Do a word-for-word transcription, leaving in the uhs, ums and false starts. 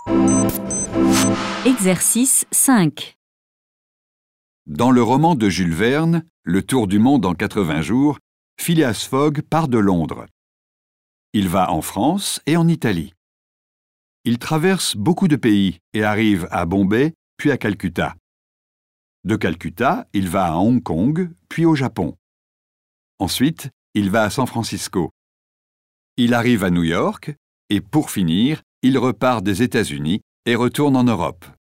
Exercice cinq. Dans le roman de Jules Verne, Le Tour du monde en quatre-vingts jours, Phileas Fogg part de Londres. Il va en France et en Italie. Il traverse beaucoup de pays et arrive à Bombay, puis à Calcutta. De Calcutta, il va à Hong Kong, puis au Japon. Ensuite, il va à San Francisco. Il arrive à New York et, pour finir, il repart des États-Unis et retourne en Europe.